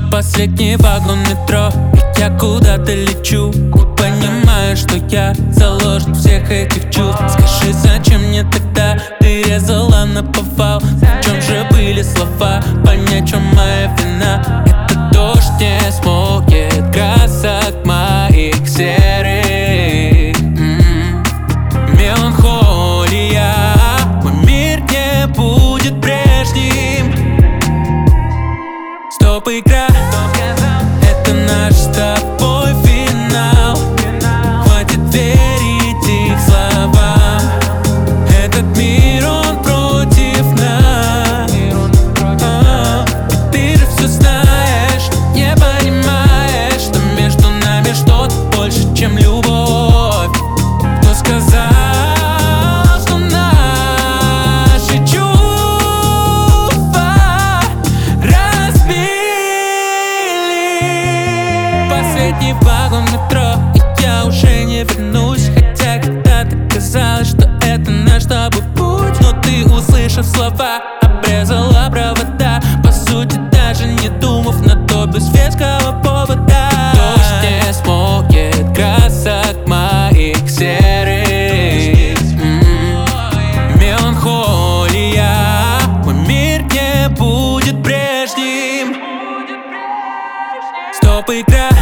Последний вагон метро, и я куда-то лечу. Не понимаю, что я заложник всех этих чувств. Скажи, зачем мне тогда ты резала наповал? В чем же были слова? Понять, в чем моя вина. Это дождь не смоет красок моих серых. Меланхолия, мой мир не будет прежним. Стоп, игра, это наш с тобой финал. Хватит верить их словам. Этот мир, он против нас. Ты же все знаешь, не понимаешь, что между нами что-то больше, чем любовь. Кто сказал, что наши чувства разбили? Последний вагон метро, и я уже не вернусь. Хотя когда-то казалось, что это наш с тобой путь. Но ты, услышав слова, обрезала провода. По сути, даже не думав на то без веского повода. Дождь не смоет красок моих серых. Меланхолия, мой мир не будет прежним. Стоп, игра,